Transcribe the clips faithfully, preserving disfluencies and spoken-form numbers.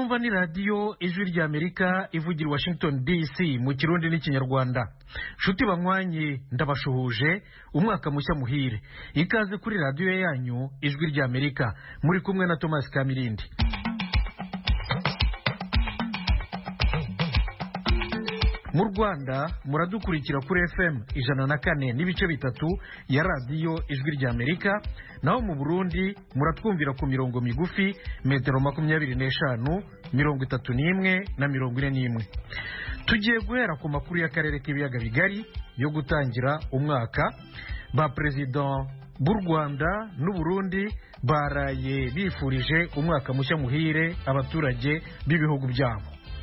mwumva ni radiyo ijwi rya Amerika ivugira Washington D C mu Kirundi n'Ikinyarwanda. Nshuti banywanyi ndabashuhuje, umwaka mushya muhire. Ikaze kuri radiyo yanyu ijwi rya Amerika, muri kumwe na Thomas Kamirindi. Mu Rwanda muradukurikira kuri F M ijana na kane n'ibice bitatu ya radiyo ijwi rya Amerika, naho mu Burundi muratwumvira ku mirongo migufi metero makumyabiri n'eshanu, mirongo itatu n'imwe na mirongo ine n'imwe. Tugiye guhera ku makuru y'akarere k'ibiyaga bigari yo gutangira umwaka. Ba President b'u Rwanda n'u Burundi baraye bifurije umwaka mushya muhire abaturage b'ibihugu byabo.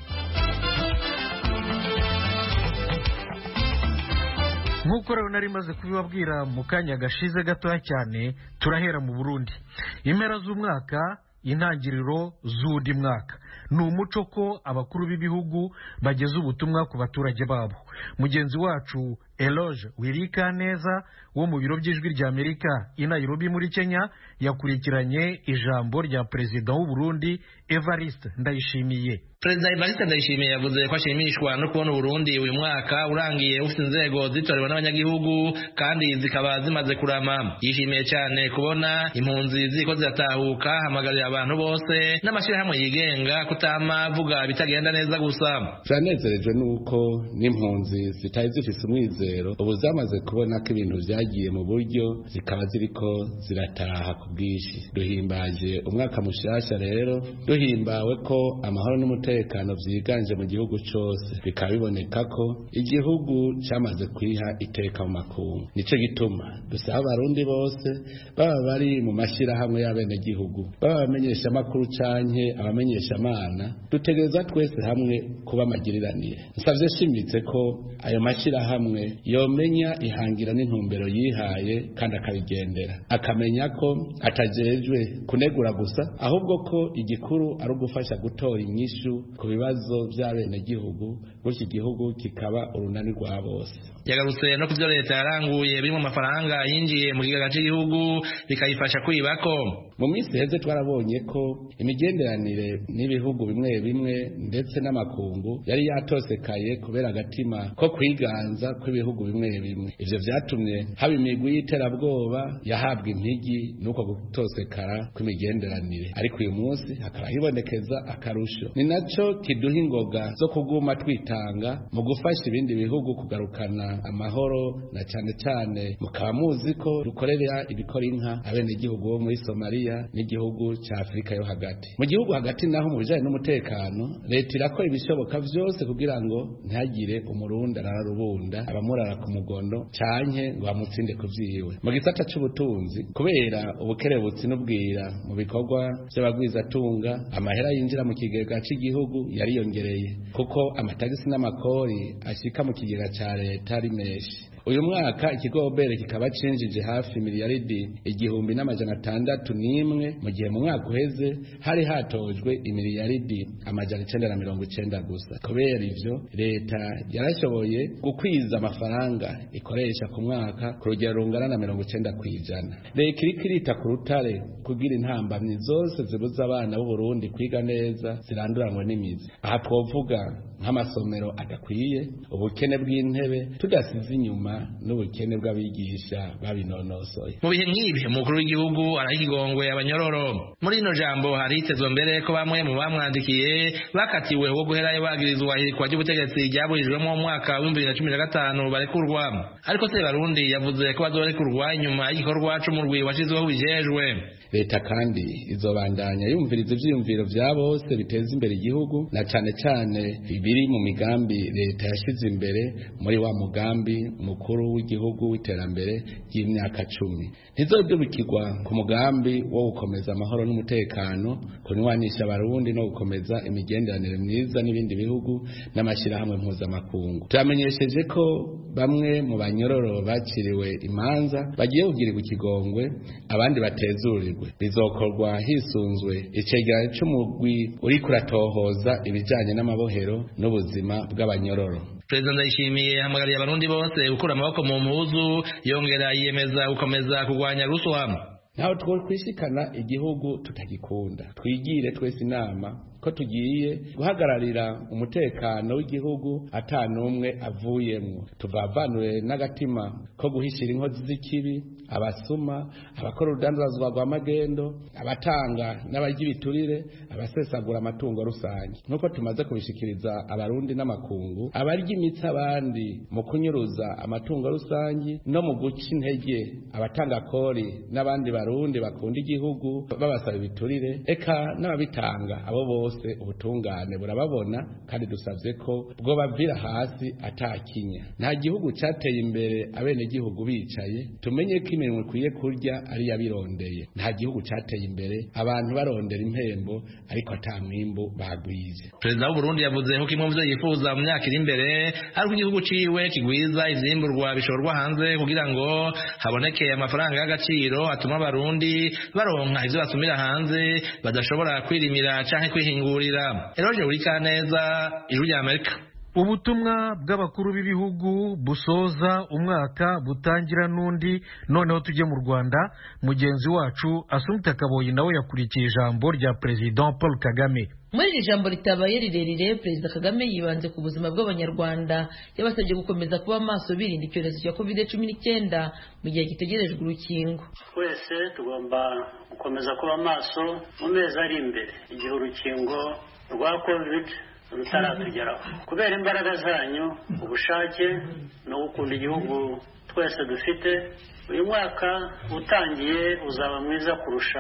Nk'uko rero nari maze kubibabwira mu kanya gashize gatoya cyane, turahera mu Burundi. Impera z'umwaka, intangiriro z'undi mwaka. Ni umuco ko abakuru b'ibihugu bageza ubutumwa ku baturage babo. Mugenzi wacu Eloge Wirikaneza wo mu biro by'ijwi rya Amerika i Nairobi muri Kenya yakurikiranye ijambo rya Perezida w'u Burundi Evariste Ndayishimiye. Perezida Evariste Ndayishimiye yavuze ko ashimishwa no kubona Burundi uyu mwaka urangiye ufite inzego zitorewe n'abanyagihugu kandi zikaba zimaze kurama. Yishimiye cyane kubona impunzi ziko ziratahuka, hamagarira abantu bose n'amashyirahamwe yigenga kutama vuga bitagenda neza gusa. Zanezerejwe nuko n'impunzi zitaye zifise umwizero, ubu zamaze kubona ko ibintu vyagiye mu buryo, zikaba ziriko zirataha ku bwinshi. Duhimbaje umwaka mushasha rero, duhimbawe ko amahoro n'umutekano vyiganje mu gihugu cose, bikaba biboneka ko igihugu cyamaze kwiha iteka mu makungu. Nico gituma dusaba abarundi bose baba bari mu mashirahamwe y'abene gihugu, baba bamenyesha makuru canke abamenyesha amana, dutegereza twese hamwe kuba amagiriranire. Nsavye shimitse ko ayo mashirahamwe yomenya ihangira n'intumbero yihaye kandi akabigendera, akamenya ko atajejwe kunegura gusa, ahubwo ko igikuru ari ugufasha gutora inyishu ku bibazo by'abene gihugu, gutyo igihugu kikaba urunani rwa bose. Yagarutse no kuvyo leta yaranguye biri mu mafaranga yinjiye mu kigega cy'igihugu bikayifasha kwibako. Mu minsi heze twarabonye ko imigenderanire n'ibihugu bimwe bimwe ndetse n'amakungu yari yatosekaye kubera agatima ko kwiganza kw'ibihugu bimwe bimwe. Ivyo vyatumye haba imigwi y'iterabwoba yahabwa impigi nuko gutosekara kw'imigenderanire, ariko uyu munsi hakaba hibonekeza akarusho. Ni naco kiduha ingoga zo kuguma twitanga mu gufasha ibindi bihugu kugarukana amahoro, na cyane cyane mukaba muzi ko dukorera ibikora inka abene gihugu bo muri Somalia n'igihugu cya Afrika yo hagati. Mu gihugu hagati naho mu bijanye n'umutekano, leta irakora ibishoboka vyose kugira ngo ntihagire umurundi ararubunda abamurara ku mugondo canke ngo bamutsinde kuvyiwe. Mu gisata c'ubutunzi, kubera ubukerebutsi n'ubwira mu bikorwa by'abagwizatunga, amahera yinjira mu kigega cy'igihugu yariyongereye kuko amatagisi n'amakori ashika mu kigega ca leta ari menshi. Uyu mwaka ikigobere kikaba cinjije hafi miliyaridi igihumbi n'amajana atandatu n'imwe, mu gihe mu mwaka uheze hari hatojwe imiliyaridi amajana icenda na mirongo icenda gusa. Kubera ivyo leta yarashoboye gukwiza amafaranga ikoresha ku mwaka ku rugero rungana na mirongo icenda kw'ijana. Leta iriko irita ku rutare kugira intambamyi zose zibuza abana b'u Burundi kwiga neza ziranduranwe n'imizi. Aha twovuga nk'amasomero adakwiye, ubukene bw'intebe, tudasize inyuma n'ubukene bw'abigisha babinonosoye. Mu bihe nk'ibi umukuru w'igihugu arahigongwe abanyororo. Muri ino jambo haritezwe mbere ko bamwe mu bamwandikiye bakatiwe wo guherayo bagirizwa ihirikwa ry'ubutegetsi ryaburijwemo mu mwaka wa bibiri na cumi na gatanu barekurwa, ariko se Barundi yavuze ko bazorekurwa inyuma y'igikorwa c'umurwi washizweho bijejwe. Leta kandi izobandanya yumviriza ivyiyumviro vya bose biteza imbere igihugu, na cane cane ibiri mu migambi leta yashize imbere muri wa mugambi mukuru w'igihugu w'iterambere ry'imyaka cumi. Ntizodubikirwa ku mugambi wo gukomeza amahoro n'umutekano, kunywanisha abarundi no gukomeza imigenderanire myiza n'ibindi bihugu n'amashirahamwe mpuzamakungu. Turamenyesheje ko bamwe mu banyororo baciriwe imanza bagiye kugirirwa ikigongwe, abandi batezurirwe. Bizokorwa hisunzwe icegeranyo c'umugwi uri kuratohoza ibijanye n'amabohero n'ubuzima bw'abanyororo. Perezida Ndayishimiye hamagariye abarundi bose gukura amaboko mu mpuzu, yongera yiyemeza gukomeza kurwanya ruswa. Naho twokwishikana igihugu tutagikunda, twigire twese inama ko tugiye guhagararira umutekano w'igihugu atanumwe avuyemwo, tuvavanure n'agatima ko guhishira inkozi z'ikibi, abasuma, abakora urudandazwa rwa magendo, abatanga n'abarya ibiturire, abasesagura amatungo rusange. Nuko tumaze kubishikiriza abarundi n'amakungu, abarya imitsi abandi mu kunyuruza amatungo rusange no mu guca intege abatanga kori n'abandi barundi bakunda igihugu babasaba ibiturire, eka n'ababitanga abo bose ubutungane burababona, kandi dusavye ko bwo bavira hasi atakinya. Nta gihugu cateye imbere abene gihugu bicaye, tumenye ko imirimo ikwiye kurya ari yabirondeye. Nta gihugu cateye imbere abantu barondera impembo ariko ata mwimbo bagwize. Perezida w'u Burundi yavuze ko kimwe mu byo yifuza mu myaka iri imbere ari igihugu ciwe kigwiza ivyimburwa bishorwa hanze kugira ngo haboneke amafaranga y'agaciro atuma abarundi baronka ivyo basumira hanze badashobora kwirimira canke kwihingurira. Eroje Urikaneza, Ijwi rya Amerika. Ubutumwa bw'abakuru b'ibihugu busoza umwaka butangira n'undi. Noneho tujye mu Rwanda, mugenzi wacu Assumpta Kaboyi nawe yakurikiye ijambo rya President Paul Kagame. Muri iri jambo ritabaye rirerire, Perezida Kagame yibanze ku buzima bw'abanyarwanda, yabasabye gukomeza kuba maso birinda icyorezo cya covid cumi n'icyenda mu gihe gitegerejwe urukingo. Twese tugomba gukomeza kuba maso mu mezi ari imbere igihe urukingo rwa covid rutaratugeraho. Kubera imbaraga zanyu, ubushake no gukunda igihugu twese dufite, uyu mwaka utangiye uzaba mwiza kurusha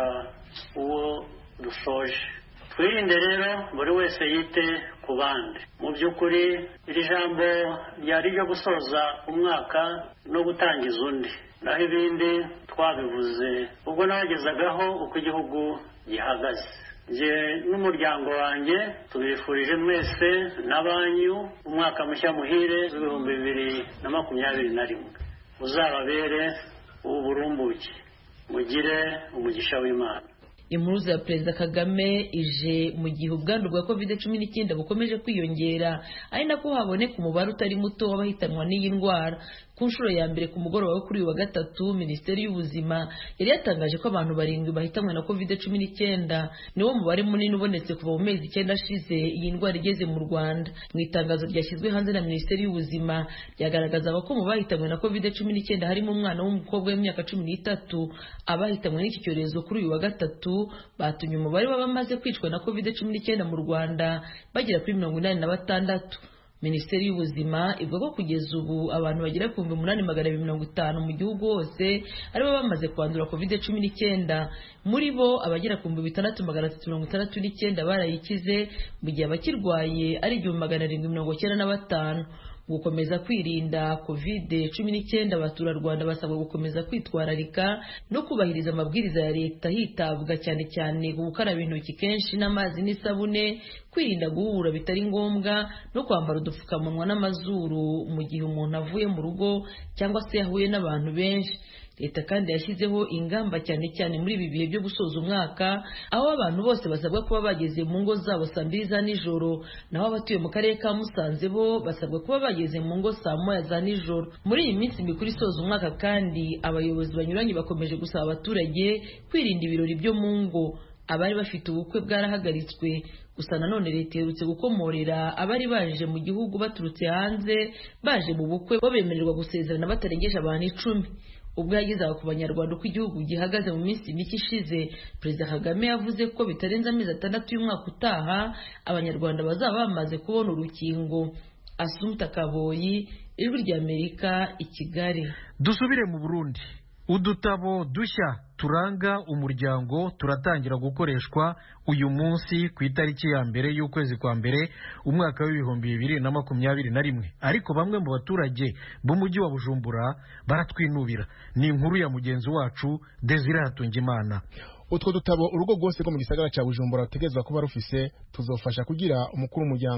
uwo dusoje. Twirinde rero buri wese yite ku bandi. Mu by'ukuri iri jambo ryari ryo gusoza umwaka no gutangiza undi, naho ibindi twabivuze ubwo nabagezagaho uko igihugu gihagaze. Nje n'umuryango wanjye tubifurije mwese n'abanyu umwaka mushya muhire w'ibihumbi bibiri na makumyabiri na rimwe, uzababere uburumbuke, mugire umugisha w'Imana. Impuruza ya Perezida Kagame ije mu gihe ubwandu bwa covid cumi n'icyenda bukomeje kwiyongera, ari nako haboneka umubare utari muto w'abahitanwa n'iyi ndwara. Ku nshuro ya mbere ku mugoroba wo kuri uyu wa gatatu, Minisiteri y'Ubuzima yari yatangaje ko abantu barindwi bahitanwe na covid cumi n'icyenda, niwo mubare munini ubonetse kuva mu mezi icyenda ashize iyi ndwara igeze mu Rwanda. Mu itangazo ryashyizwe hanze na Minisiteri y'Ubuzima ryagaragazaga ko mu bahitanwe na covid cumi n'icyenda harimo umwana w'umukobwa w'imyaka cumi n'itatu. Abahitanwe n'iki cyorezo kuri uyu wa gatatu batumye umubare w'abamaze kwicwa na covid cumi n'icyenda mu Rwanda bagera kuri mirongo inani na batandatu. Minisiteri y'Ubuzima ivuga ko kugeza ubu abantu bagera ku bihumbi umunani magana abiri mirongo itanu mu gihugu hose aribo bamaze kwandura covid cumi n'icyenda. Muri bo abagera ku bihumbi bitandatu magana atatu mirongo itandatu n'icyenda barayikize, mu gihe abakirwaye ari igihumbi magana arindwi mirongo icyenda na batanu. Gukomeza kwirinda covid cumi n'icyenda, abaturarwanda basabwa gukomeza kwitwararika no kubahiriza amabwiriza ya leta, hitabwa cyane cyane ku gukaraba intoki kenshi n'amazi n'isabune, kwirinda guhura bitari ngombwa no kwambara udupfukamunwa n'amazuru mu gihe umuntu avuye mu rugo cyangwa se yahuye n'abantu benshi. Leta kandi yashyizeho ingamba cyane cyane muri ibi bihe byo gusoza umwaka, aho abantu bose basabwa kuba bageze mu ngo zabo saa mbiri za nijoro, naho abatuye mu karere ka Musanze bo basabwa kuba bageze mu ngo saa moya za nijoro. Muri iyi minsi mikuru isoza umwaka kandi abayobozi banyuranye bakomeje gusaba abaturage kwirinda ibirori byo mu ngo. Abari bafite ubukwe bwarahagaritswe, gusa nanone leta iherutse gukomorera abari baje mu gihugu baturutse hanze baje mu bukwe bo bemererwa gusezerana batarengeje abantu icumi. Ubwo yagezaga ku banyarwanda uko igihugu gihagaze mu minsi mike ishize, Perezida Kagame yavuze ko bitarenze amezi atandatu y'umwaka utaha abanyarwanda bazaba bamaze kubona urukingo. Assumpta Kaboyi, Ijwi rya Amerika, i Kigali. Dusubire mu Burundi. Udutabo dushya turanga umuryango turatangira gukoreshwa uyu munsi ku itariki ya mbere y'ukwezi kwa mbere umwaka w'ibihumbi bibiri na makumyabiri na rimwe, ariko bamwe mu baturage b'umujyi wa Bujumbura baratwinubira. Ni inkuru ya mugenzi wacu Desire Hatungimana. Utwo dutabo urugo rwose rwo mu gisagara cya Bujumbura rutegezwa kuba rufise tuzofasha kugira umukuru w'umuryango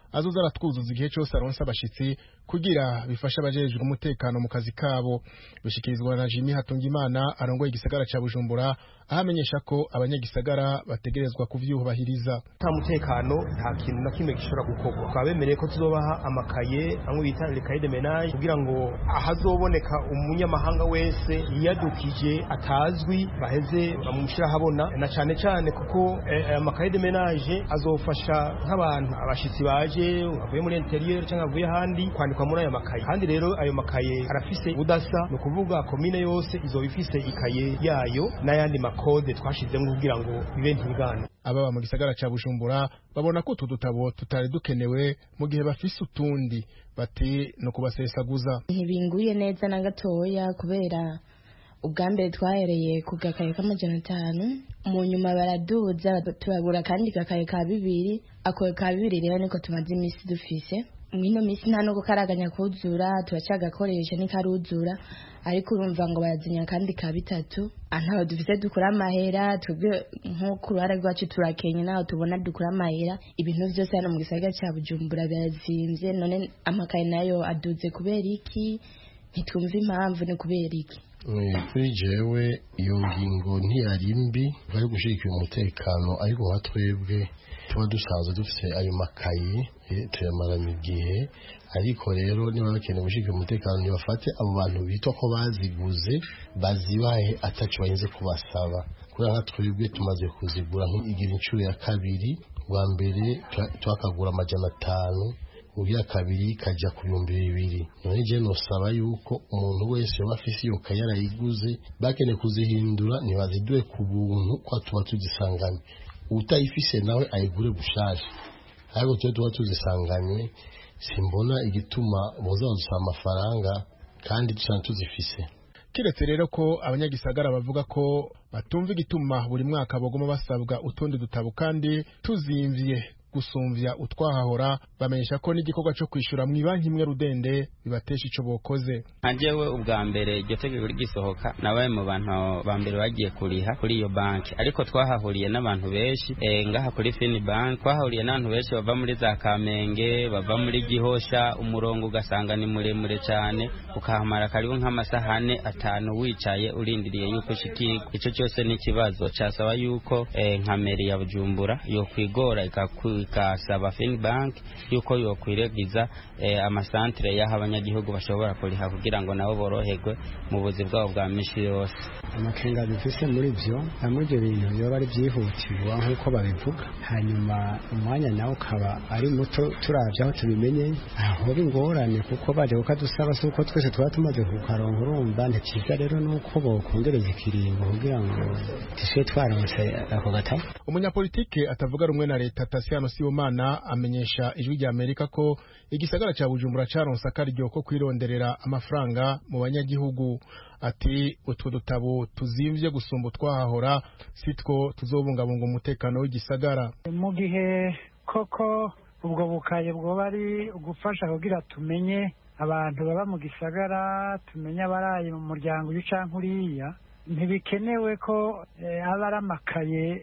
azoza aratwuzuza igihe cyose aronse abashitsi kugira bifasha abajejwe umutekano mu kazi kabo. Bishikirizwa na Jimmy Hatungimana arongoye igisagara ca Bujumbura, ahamenyesha ko abanyagisagara bategerezwa kuvyubahiriza. Nta mutekano nta kintu na kimwe gishobora gukorwa. Twabemereye ko tuzobaha amakaye amwe bita le cahier de ménage kugira ngo ahazoboneka umunyamahanga wese yadukije atazwi baheze bamushira habona, na cyane cyane kuko amakaye de ménage azofasha nk'abantu abashitsi baje bavuye muri interieur cyangwa bavuye handi kwandikwa muri ayo makaye. Kandi rero ayo makaye arafise udasa, no kuvuga komine yose izoba ifise ikaye yayo n'ayandi makode twashizemo kugira ngo bibe ntigana. Ababa mu gisagara ca Bujumbura babona ko utu dutabo tutari dukenewe mu gihe bafise utundi, bati no kubasesaguza. Ntibinguye neza na gatoya kubera ubwa mbere twahereye ku gakaye k'amajana atanu, mu nyuma baraduza turagura kandi gakaye ka bibiri. Ako ka bibiri rero niko tumaze imisi dufise. Mwino misi nta nuko karaganya kuzura, turacagakoresha ntikaruzura, ariko urumva ngo barazinya kandi ka bitatu. Antaho dufise dukura amahera, twebwe nko ku ruhare rwacu turakenye naho tubona dukura amahera. Ibintu byose hano mu gisagara ca Bujumbura birazimvye, none amakaye nayo aduze kubera iki? Ntitwumva impamvu ni kubera iki. Kuri jewe iyo ngingo ntiyari mbi bari gushigikira umutekano, ariko nka twebwe tuba dusanzwe dufite ayo makaye tuyamarana igihe. Ariko rero niba bakeneye gushigikira umutekano ntibafate abo bantu bitwa ko baziguze bazibahe ataco bahinze kubasaba, kubera nka twebwe tumaze kuzigura nk'igira inshuro ya kabiri. Bwa mbere twakagura amajana atanu, ugira kabiri kaja ku bihumbi bibiri. None je nosaba yuko umuntu wese wafise iyo kaye yarayiguze bakeneye kuzihindura ntibaziduhe ku buntu kwa tuba tuzisanganye, utayifise nawe ayigure bushasha. Ariko twe tuba tuzisanganye, simbona igituma boza gusaba amafaranga kandi dusanzwe tuzifise. Kiretse rero ko abanyagisagara bavuga ko batumva igituma buri mwaka bagoma basabwa utundi dutabo kandi tuzimvye gusumvya utwahahora, bamenyesha ko n'igikorwa cyo kwishura mu banki imwe rudende bibatesha ico bokoze. Nkajewe ubwa mbere iryo tegeko rigisohoka nabaye mu bantu ba mbere bagiye kuriha kuri iyo banki, ariko twahahuriye n'abantu benshi e, ngaha kuri Fini Bank twahahuriye n'abantu benshi bava muri za Kamenge, bava muri Gihosha. Umurongo ugasanga ni muremure cyane, ukahamara karibu nk'amasahane atanu wicaye urindiriye yuko shikirwa. Ico cyose ni kibazo cyasaba yuko e, nka meri ya Bujumbura yo kwigora ikakwi kasaba Fini Bank yuko yo kwiregiza eh, amasantre y'aho abanyagihugu bashobora kuriha kugira ngo nabo boroherwe mu buzi bwabo bwa misi yose. Amakenga bifise muri byo amwe byo bintu yo bari byihutirwa nkuko babivuga, hanyuma umwanya nawo ukaba ari muto turavye aho tubimenye aho bingorane kuko baje ukadusaba suko twese tuba tumaze kukaronka. Urumva ntikiza rero nuko bokongereza ikiringo kugira ngo tishwe twaronse ako gatabo. Umunyapolitike atavuga rumwe na leta Tasiano Sibomana amenyesha ijwi rya Amerika ko igisagara ca Bujumbura caronse akaryo ko kwironderera amafaranga mu banyagihugu. Ati utwo dutabo tuzimvye gusumba twahahora sitwo tuzobungabunga umutekano w'igisagara. Mu gihe koko ubwo bukaye bwo bari ugufasha kugira tumenye abantu baba mu gisagara, tumenye abaraye mu muryango y'ucankuriya, ntibikenewe ko e, abara amakaye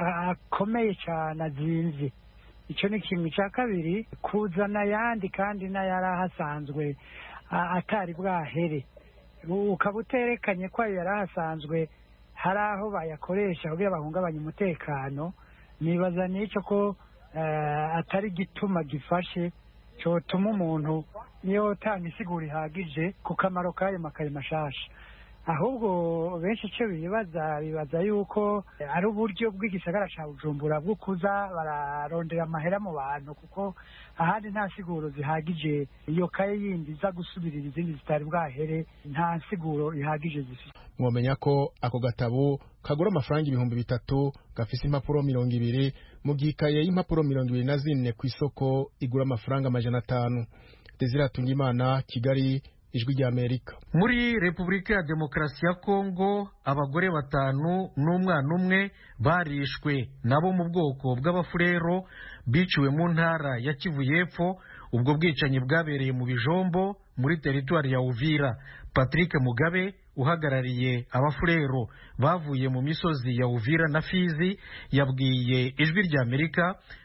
akomeye cyane azimvye. Ico ni kimwe. Ca kabiri kuzana yandi kandi n'ayari ahasanzwe atari bwahere, ukaba uterekanye ko ayo yari ahasanzwe hari aho bayakoresha kugira bahungabanye umutekano. Nibaza n'icyo ko uh, atari gituma gifashe cotuma umuntu niyo utanga isigura ihagije ku kamaro k'ayo makaye mashasha. Ahubwo benshi icyo bibaza bibaza yuko ari uburyo bw'igisagara ca Bujumbura bwo kuza bararondera amahera mu bantu, kuko ahandi nta siguro zihagije. Iyo kaye yindi za gusubirira izindi zitari bwahere nta siguro ihagije zifite. Mwomenya ko ako gatabo kagura amafaranga ibihumbi bitatu gafise impapuro mirongo ibiri, mu gikaye y'impapuro mirongo ibiri na zine ku isoko igura amafaranga amajana atanu. Desire Hatungimana, Kigali, ijwi rya Amerika. Muri Repubulika ya Demokarasi ya Kongo abagore batanu n'umwana umwe barishwe nabo mu bwoko bw'abafurero biciwe mu ntara ya Kivu y'Epfo. Ubwo bwicanyi bwabereye mu Bijombo muri teritwari ya Uvira. Patrick Mugabe uhagarariye abafurero bavuye mu misozi ya Uvira na Fizi yabwiye ijwi rya Amerika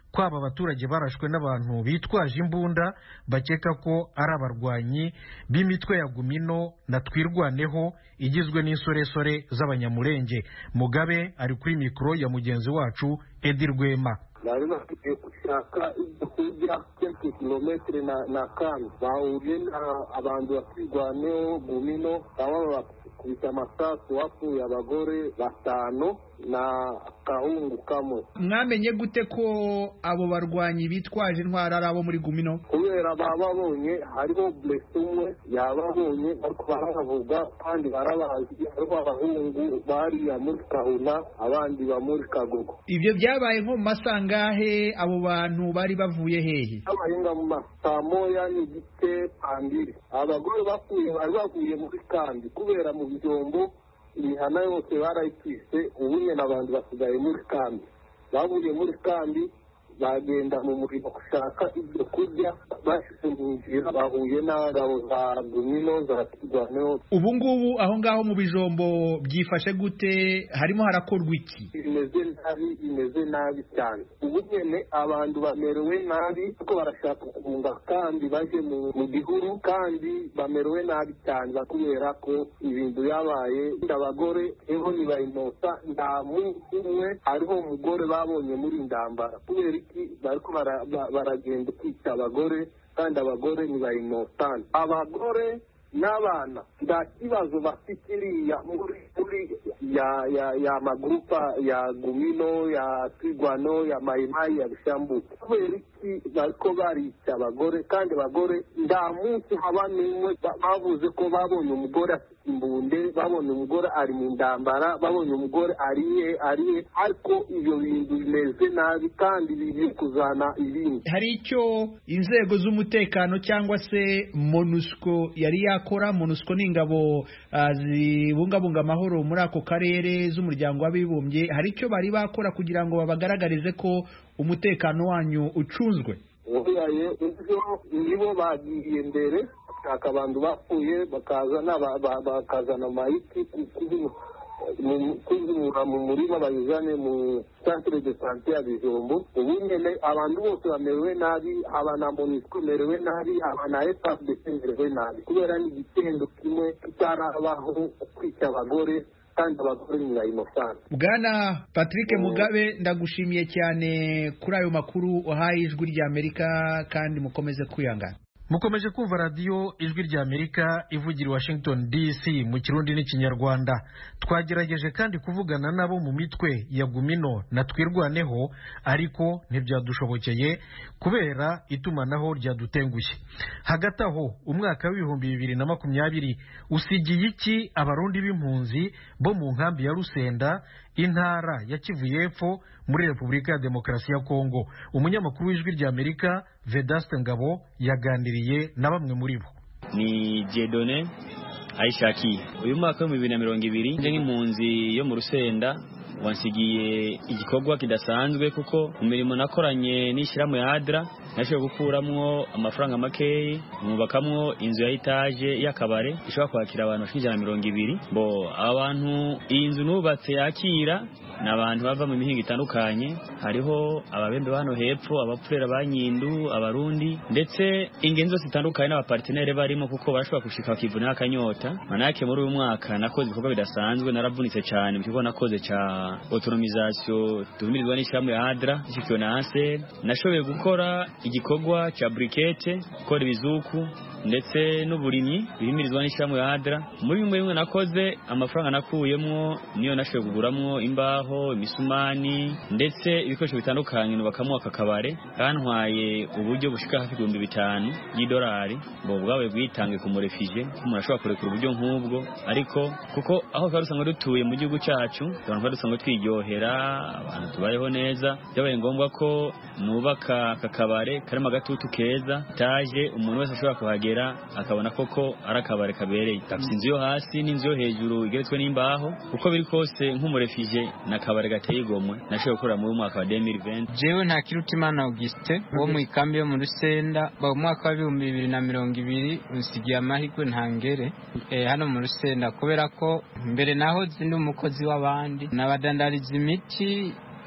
ko aba baturage barashwe n'abantu bitwaje imbunda bakeka ko ari abarwanyi b'imitwe ya Gumino na Twirwaneho igizwe n'insoresore z'abanyamurenge. Mugabe ari kuri mikoro ya mugenzi wacu Edi Rwema. bari bafite gushaka ibyo kurya kenshi kilometero na na kane bahuye abantu bakirwaneho Gumino baba bakubita amasasu wapfuye abagore batanu na kahungu kamwe. Mwamenye gute ko abo barwanyi bitwaje intwara ari abo muri Gumino? Kubera bababonye hariho blessed umwe yababonye ariko baravuga kandi barabazi ariko abahungu bari ya muri Kahuna abandi ba muri Kagogo. Ibyo byabaye nko masangahe abo bantu bari bavuye hehe? Abahinga mu masamoya ni gite pandiri. Abagore bapfuye bari bavuye muri kandi kubera mu bijombo imihana yose barayitwise ubunye n'abantu basigaye muri kambi bavuye muri kambi bagenda mu murimo gushaka ibyo kurya bashyize mu nzira bahuye n'abagabo za Gumino za Twirwaneho. Ubu ngubu aho ngaho mu bijombo byifashe gute? Harimo harakorwa iki? Imeze nabi imeze nabi cyane ubu nyene abantu bamerewe nabi kuko barashaka kubunga kandi baje mu gihuru kandi bamerewe nabi cyane bakubera ko ibintu yabaye. Abagore eho ni bayinota nta munsi umwe hariho umugore babonye muri ndambara kubera bariko baragenda kwica abagore kandi abagore ni bayinotana. Abagore n'abana nta kibazo bafitiriya muri muri ya ya ya magrupa ya Gumino ya Twirwano ya Mayimayi ya Bishambu kubera iki bariko barica abagore kandi abagore nda munsi haba nimwe bavuze ko babonye umugore imbunde babonye umugore ari mu ndambara babonye umugore ariye ariye ariko ibyo bintu bimeze nabi kandi biri kuzana ibindi. Hari icyo inzego z'umutekano cyangwa se MONUSCO yari yakora? MONUSCO ni ingabo uh, zibungabunga amahoro muri ako karere z'umuryango w'abibumbye. Hari icyo bari bakora kugira ngo babagaragarize ko umutekano wanyu ucunzwe? Oyaye ibyo nibo bagiye mbere bashaka abantu bapfuye bakazana bakazana mayiti kuzimura mu murima bayizane mu centre de santé ya Bijombo. Ubu nyene abantu bose bamerewe nabi, aba na MONUSCO merewe nabi, aba na F A R D C merewe nabi kubera ni igitendo kimwe kitarabaho kwica abagore kandi abagore ni bayinofana. Bwana Patrick Mugabe, ndagushimiye cyane kuri ayo makuru uhaye Ijwi rya Amerika kandi mukomeze kwihangana. Mukomeje kumva radio Ijwi rya Amerika ivugira Washington D C mu Kirundi n'Ikinyarwanda. Twagerageje kandi kuvugana nabo mu mitwe ya Gumino na Twirwaneho ariko ntibyadushobokeye kubera itumanaho ryadutengushye. Hagati aho umwaka w'ibihumbi bibiri na makumyabiri usigiye iki abarundi b'impunzi bo mu nkambi ya Rusenda intara ya Kivu y'Epfo muri Repubulika ya Demokarasi ya Kongo? Umunyamakuru w'Ijwi rya Amerika Vedaste Ngabo yaganiriye na bamwe muri bo. Ni Jedone Aishaki. Uyu mwaka wa bibiri na mirongo ibiri nje nk'impunzi yo mu Rusenda wansigiye igikorwa kidasanzwe kuko imirimo nakoranye n'ishyirahamwe ya Adra nashoboye gukuramwo amafaranga makeyi mubakamwo inzu ya etage y'akabare ishobora kwakira abantu bashika mirongo ibiri. Bo abantu iyi nzu nubatse yakira n'abantu bava mu mihingo itandukanye, hariho ababembe hano hepfo, abapfurera banyindu, abarundi ndetse ingenzi zose zitandukanye n'abapartenere barimo kuko barashobora gushika bakivuna akanyota. Manake muri uyu mwaka nakoze ibikorwa bidasanzwe, naravunitse cyane mu kigo nakoze ca autonomisation tumirizwa n'ishyirahamwe ya Adra ishikiwe na Ansel. Nashoboye gukora igikorwa cha briquette, gukora ibizuku ndetse n'uburimyi bihimirizwa n'ishyirahamwe ya Adra. Muri bimwe bimwe nakoze amafaranga nakuyemwo niyo nashoboye kuguramwo imbaho, imisumani ndetse ibikoresho bitandukanye nubakamwo akakabare. Kantwaye uburyo bushika hafi ibihumbi bitanu y'idolari ngo bwawe bwitange ku murefije umuntu ashobora kurekura uburyo nk'ubwo, ariko kuko aho twarusanga dutuye mu gihugu cyacu abantu barusanga twiryohera, abantu tubayeho neza, byabaye ngombwa ko nubaka akakabare karimo agatutu keza taje umuntu wese ashobora kuhagera akabona koko ari akabare kabereye. Tafite inzu yo hasi n'inzu yo hejuru igeretswe n'imbaho, uko biri kose nk'umurefije na kabare gateye igomwe nashoboye gukora mu mwaka wa deux mille vingt. Jewe nta Kirutimana Auguste wo mu ikambi yo mu Rusenda ba mwaka wa bibiri na mirongo ibiri unsigiye amahirwe ntangere eh, hano mu Rusenda kubera ko mbere naho zindi umukozi w'abandi n'abadandariza imiti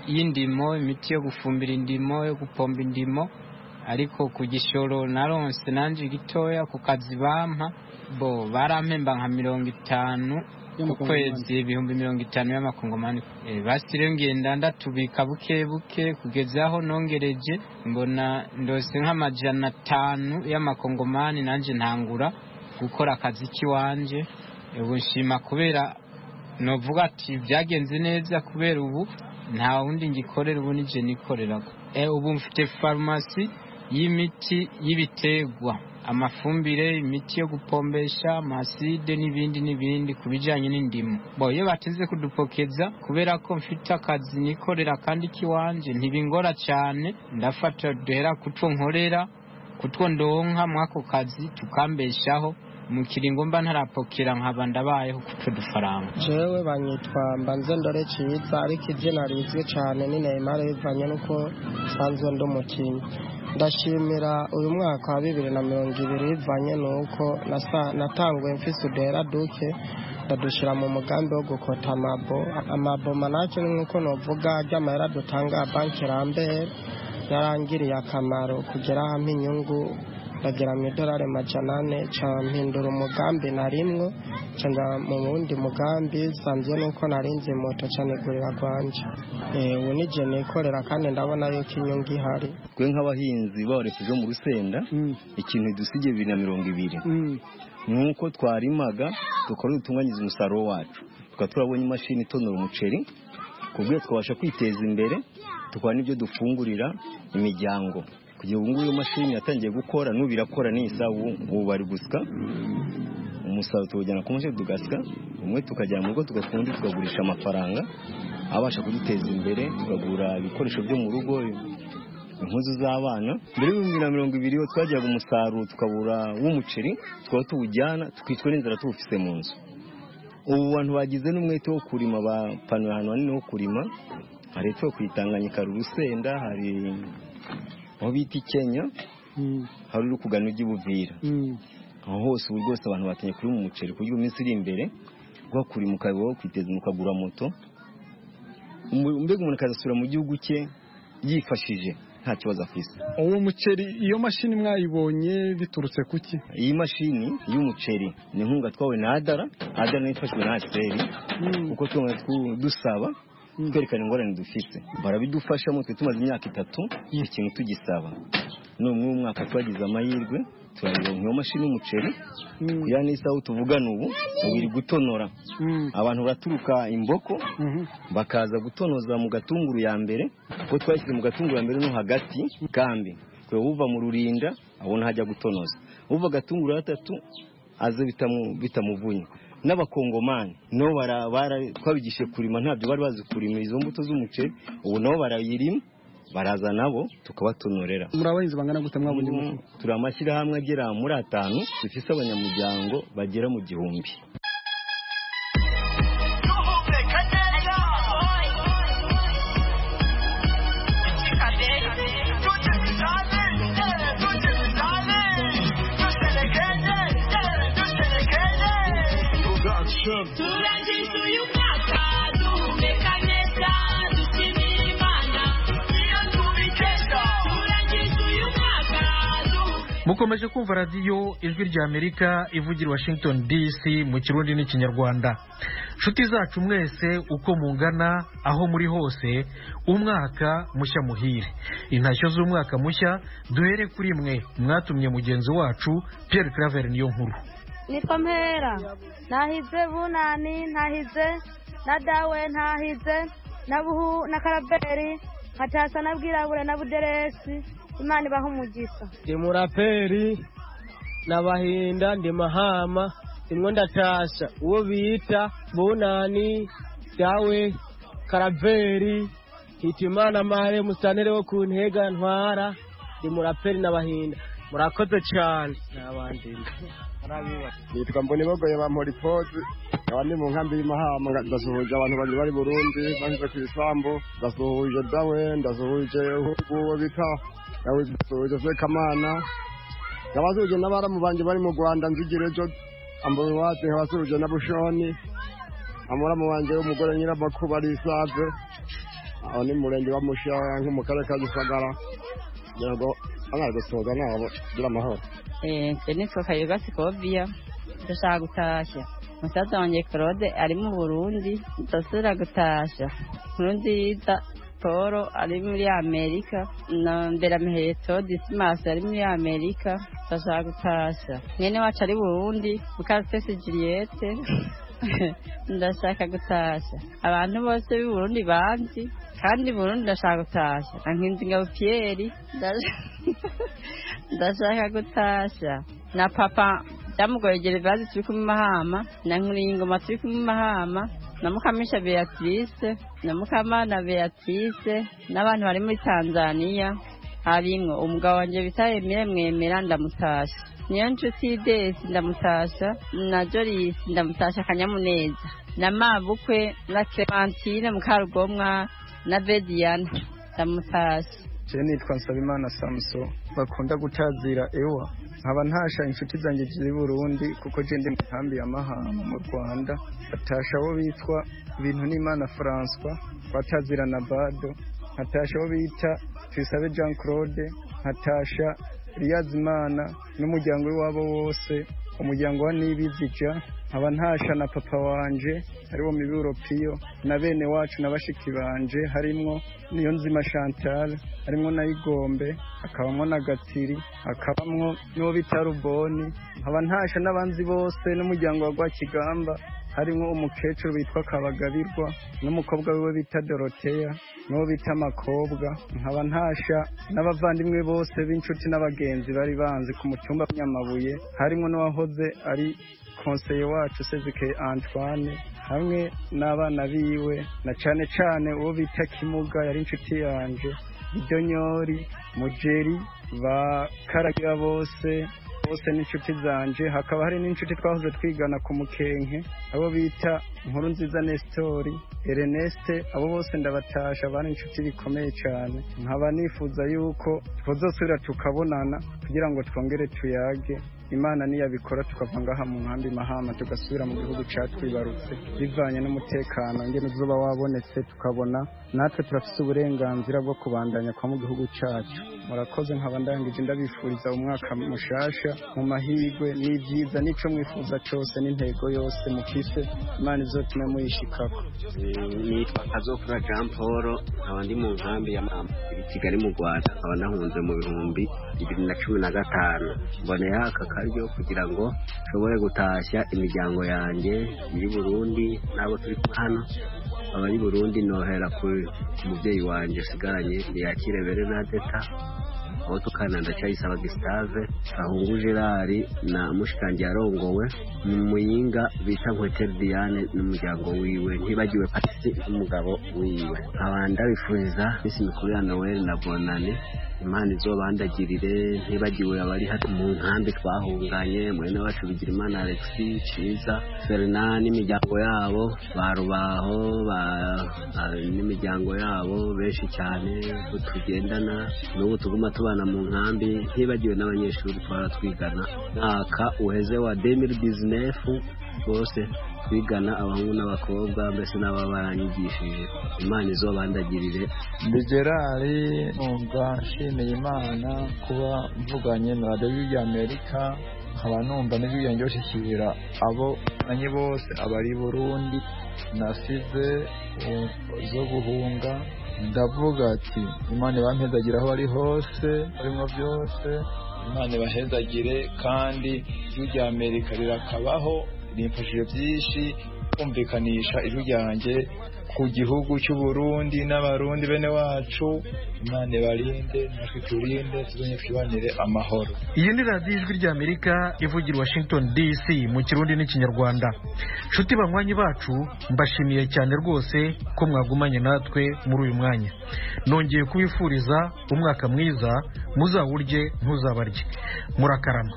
y'indimo imiti yo gufumbira indimo yo gupomba indimo ariko ku gishoro naronse nanje gitoya ku kazi bampa bo barampemba nka mirongo itanu ukwezi ibihumbi mirongo itanu y'amakongomani e, basire ngenda ndatubika buke buke kugeza aho nongereje mbona ndose nk'amajana atanu y'amakongomani nanje ntangura gukora akazi kiwanje ubu nshima kubera novuga ati byagenze neza kubera ubu nta wundi ngikorera ubu nije nikorera e, ubu mfite farumasi y'imiti y'ibitegwa amafumbire imiti yo gupombesha amaside n'ibindi n'ibindi kubijanye n'indimo bo iyo bateze kudupokeza kubera ko mfite akazi nikorera kandi kiwanje ntibingora cyane ndafata duhera kutwo nkorera kutwo ndonka mwako kazi tukambeshaho mu kiringo mba ntarapokera nkaba ndabayeho kutwo dufaranga jewe banyitwa mbanze ndore ciza ariko izina rizwi cyane ni Neymar bivanye nuko sanzwe ndumukinnyi ndashimira uyu mwaka wa bibiri na mirongo ibiri bivanye nuko natanguye mfise udera duke ndadushira mu mugambi wo gukota amabo amabo manake nuko novuga ry'amahera dutanga banki Rambere yarangiriye akamaro kugera hamwe inyungu ndagira mu idolari majana ane ca mpindura umugambi narimwo canja mu wundi mugambi sanzwe nuko narinze moto cane gurira gwanje eh ubu nije nikorera kandi ndabona yuko inyungu ihari twe nk'abahinzi barekeje mu Rusenda ikintu dusige bibiri na mirongo ibiri nuko twarimaga tukora utunganyiza umusaruro wacu tukaturabonye imashini itonora umuceri kubwe twabasha kwiteza imbere tukaba n'ibyo dufungurira imiryango kugira ngo nguyu mashini yatangiye gukora nubirakora n'isabu ubu bari gusika umusaruro tujyana ku mushe tugasika umwe tukajyana mu rugo tugafundi tukagurisha amafaranga abasha kuduteza imbere tukagura ibikoresho byo mu rugo impuzu z'abana mbere y'ibihumbi na mirongo ibiri yo twajyaga umusaruro tukabura w'umuceri twaba tuwujyana tukicwa n'inzara tuwufise mu nzu ubu bantu bagize n'umwete wo kurima bapanuye ahantu hanini ho kurima hari epfo kwitanganyika Rusenda hari aho bita Kenya hari uri kugana ujya Buvira aho hose ubu rwose abantu batenye kuri mu muceri kugira iminsi iri imbere gwakuri mu kabibo kwiteza mukagura moto mbega umuntu akazasura mu gihugu cye yifashije nta kibazo afise uwo muceri iyo mashini mwayibonye biturutse kuki iyi mashini y'umuceri ni inkunga twawe na Adara Adara nifashwe na Aseri uko dusaba twerekana ingorane dufite barabidufasha mu twe tumaze imyaka itatu ikintu tugisaba n'umwe umwaka twagize amahirwe turaronka iyo mashini y'umuceri kuyana isaho tuvugana ubu ubiri gutonora abantu baraturuka imboko bakaza gutonoza mu gatunguru ya mbere ko twashyize mu gatunguru ya mbere no hagati kambi kwe uva mu rurinda abona hajya gutonoza uva gatunguru gatatu aze bitamu bitamuvunya n'abakongomani no bara twabigishe kurima ntabyo bari bazi kurima izo mbuto z'umuceri ubu nabo barayirima baraza nabo tukabatonorera muri abahinzi bangana gute mwabonye mufu turi amashyira hamwe agera muri atanu dufise abanyamuryango bagera mu gihumbi turangiza uyu mwaka duhumeka neza dushimira Imana iyo tubikesha turangiza uyu mwaka mukomeje kumva radiyo ijwi rya Amerika ivugira Washington D C mu kirundi n'ikinyarwanda nshuti zacu mwese uko mungana aho muri hose umwaka mushya muhire intashyo z'umwaka mushya duhere kuri mwe mwatumye mugenzi wacu Pierre Claver niyo nkuru nitwa Mpera nahize bunani ntahize na dawe ntahize na buhu na karaberi hatasa na bwirabure na buderesi Imana ibaho umugisha ndi muraperi nabahinda ndi mahama imwe ndatasha uwo bita bunani dawe karaberi hitimana mare musanere wo ku ntega ntwara ndi muraperi nabahinda murakoze cyane nabandi nitwa mboni bogoye ba Moripoze abandi mu nkambi y'Imahama ndasuhuje abantu bari bari Burundi banze ku isambu ndasuhuje dawe ndasuhuje uwo bita dawe ndasuhuje se Kamana ndabasuhuje n'abaramu banje bari mu Rwanda nzigire ejo ambo wate nkabasuhuje na Bushoni amura mu banje umugore nyira bakuba ari save aho ni murenge wa Musha nko mu karere ka Gisagara kugira ngo abana gusohoka nabo kugira amahoro. Eh, nitwa Kayoga Sikovia, ndashaka gutashya. Musaza wanjye Claude ari mu Burundi, ndasubira gutashya. Nkurunziza Paul ari muri Amerika, na Mberameheto Dismas ari muri Amerika, ndashaka gutashya. Mwene wacu ari Burundi, Mukasese Juliette, ndashaka gutashya. Abantu bose b'i Burundi banzi, kandi Burundi ndashaka gutashya. Nkinzingabo Pierre, ndashaka gutashya. Na papa Damugoye Gervase turi kumwe Mahama, na Nkuringoma turi kumwe Mahama, na Mukamisha Beatrice, na Mukamana Beatrice, n'abantu bari muri Tanzania, harimwo umugabo wanje bita Emile Mwemera ndamutasha. Niyo nshuti Desi ndamutasha, na Joris ndamutasha Kanyamuneza, na Mabukwe, na Clementine Mukarugomwa, na Bediana ndamutasha. Je nitwa Nsabimana Samso, bakunda gutazira ewa. Nkaba ntasha inshuti zanjye ziri Burundi kuko je ndi mu nkambi ya Mahama mu Rwanda. Batasha abo bitwa Bintu n'Imana François, batazira na Bado. Hatasha abo bita Tusabe Jean Claude, hatasha Riyazimana n'umuryango wabo wose, umuryango wa Nibizija. Nkaba ntasha na papa wanje ariwo Miburo Pio, na bene wacu na bashiki banje harimwo niyo nzima Chantal, harimwo na Igombe, akabamwo na Gatiri, akabamwo n'uwo bita Ruboni. Nkaba ntasha n'abanzi bose n'umuryango wa Rwakigamba, harimwo umukecuru bitwa Kabagabirwa n'umukobwa wiwe bita Dorothea n'uwo bita Makobwa. Nkaba ntasha n'abavandimwe bose b'inshuti n'abagenzi bari banzi ku mutumba Nyamabuye, harimwo n'uwahoze ari konseye wacu Sezike Antoine, hamwe n'abana biwe, na cane cane uwo bita Kimuga yari inshuti yanje, Idonyori, Mujeri, ba Karagira bose bose n'inshuti zanje. Hakaba hari n'inshuti twahoze twigana ku Mukenke, abo bita Nkurunziza Nestori, Erneste, abo bose ndabatasha, bari inshuti bikomeye cyane. Nkaba nifuza yuko twozosubira tukabonana kugira ngo twongere tuyage. Imana niyabikora tukava ngaha mu nkambi Mahama tugasubira mu gihugu catwibarutse, bivanye n'umutekano ngene uzoba wabonetse, tukabona natwe turafise uburenganzira bwo kubandanya kwa mu gihugu cacu. Murakoze, nkaba ndangije ndabifuriza umwaka mushasha mu mahirwe n'ibyiza, nico mwifuza cyose n'intego yose mufise, Imana izotume muyishikako. Nitwa Kazokura Jean Paul, nkaba ndi mu nkambi ya Mahama i Kigali mu Rwanda, nkaba nahunze mu bihumbi bibiri na cumi na gatanu. Mboneye aka karyo kugira ngo nshobore gutashya imiryango yanjye iri Burundi nabo turi hano. Abari Burundi nohera ku muvyeyi wanje sigaranye yakire Bernadetta, aho tukana ndacyayisaba Gustave, Ahungu Gerard na mushikanje yarongowe mu Muyinga bita Nkweter Diane n'umuryango wiwe, ntibagiwe Patrice n'umugabo wiwe. Abanda bifuriza isi mikuru ya Noel na Bonane, Imana izobandagirire, ntibagiwe abari hati mu nkambi twahunganye, mwene wacu Bigirimana Alexis, Ciza, Fernand n'imiryango yabo, barubaho ba n'imiryango yabo benshi cyane tugendana n'ubu tuguma tubana mu nkambi. Ntibagiwe n'abanyeshuri twara twigana mwaka uheze wa deux mille dix-neuf, bose twigana abahungu n'abakobwa, mbese n'ababaranyigishije. Imana izobandagirire. Ndi Gerard, numva nshimiye Imana kuba mvuganye na radiyo y'Amerika, nkaba numva n'ijwi yanjye bashikira abo nanye bose abari Burundi nasize zo guhunga. Ndavuga ati Imana ibampezagira aho bari hose, harimo byose, Imana ibahezagire, kandi ijwi ry'Amerika rirakabaho, rimfashije byinshi kumvikanisha ijwi ryanjye ku gihugu cy'u Burundi n'abarundi bene wacu. Imana ibarinde, natwe turinde, tuzonye twibanire amahoro. Iyi ni radiyo ijwi ry'Amerika ivugira Washington D C mu Kirundi n'Ikinyarwanda. Nshuti banywanyi bacu, mbashimiye cyane rwose ko mwagumanye natwe muri uyu mwanya. Nongeye kubifuriza umwaka mwiza, muzawurye ntuzabarye. Murakarama.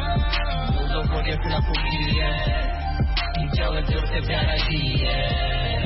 Ibyawe byose byaragiye.